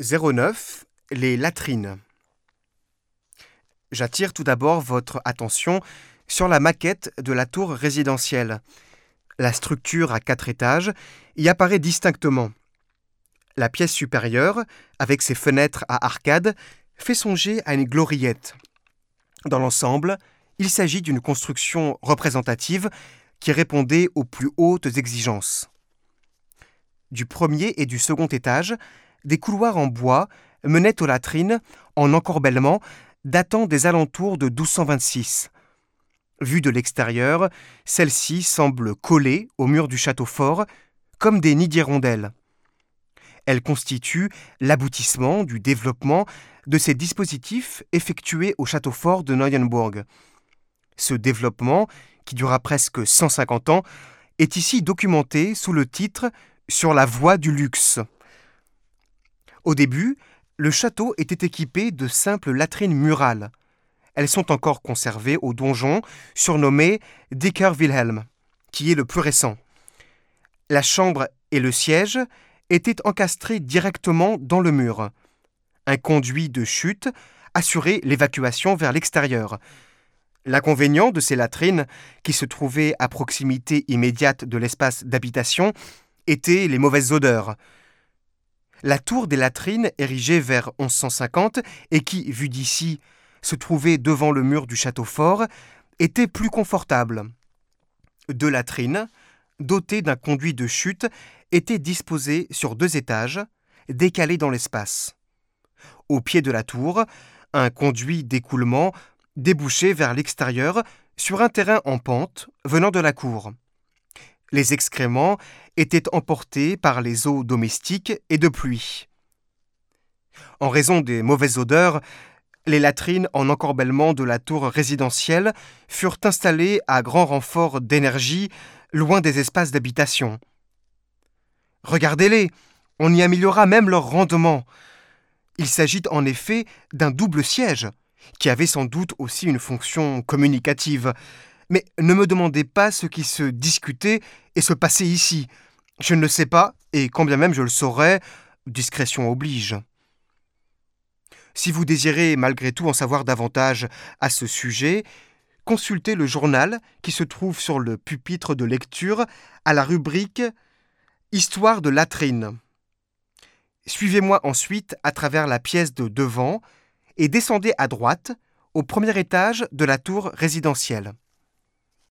09. Les latrines. J'attire tout d'abord votre attention sur la maquette de la tour résidentielle. La structure à 4 étages y apparaît distinctement. La pièce supérieure, avec ses fenêtres à arcades, fait songer à une gloriette. Dans l'ensemble, il s'agit d'une construction représentative qui répondait aux plus hautes exigences. Du premier et du second étage, des couloirs en bois menaient aux latrines en encorbellement datant des alentours de 1226. Vue de l'extérieur, celles-ci semblent collées au mur du château fort comme des nids d'hirondelles. Elles constituent l'aboutissement du développement de ces dispositifs effectués au château fort de Neuenburg. Ce développement, qui dura presque 150 ans, est ici documenté sous le titre « Sur la voie du luxe ». Au début, le château était équipé de simples latrines murales. Elles sont encore conservées au donjon surnommé Dicker Wilhelm, qui est le plus récent. La chambre et le siège étaient encastrés directement dans le mur. Un conduit de chute assurait l'évacuation vers l'extérieur. L'inconvénient de ces latrines, qui se trouvaient à proximité immédiate de l'espace d'habitation, étaient les mauvaises odeurs. La tour des latrines, érigée vers 1150 et qui, vue d'ici, se trouvait devant le mur du château fort, était plus confortable. 2 latrines, dotées d'un conduit de chute, étaient disposées sur 2 étages, décalées dans l'espace. Au pied de la tour, un conduit d'écoulement débouchait vers l'extérieur sur un terrain en pente venant de la cour. Les excréments étaient emportés par les eaux domestiques et de pluie. En raison des mauvaises odeurs, les latrines en encorbellement de la tour résidentielle furent installées à grand renfort d'énergie loin des espaces d'habitation. Regardez-les, on y améliora même leur rendement. Il s'agit en effet d'un double siège, qui avait sans doute aussi une fonction communicative. Mais ne me demandez pas ce qui se discutait et se passait ici. Je ne le sais pas, et quand bien même je le saurais, discrétion oblige. Si vous désirez malgré tout en savoir davantage à ce sujet, consultez le journal qui se trouve sur le pupitre de lecture à la rubrique « Histoire de latrines ». Suivez-moi ensuite à travers la pièce de devant et descendez à droite au premier étage de la tour résidentielle.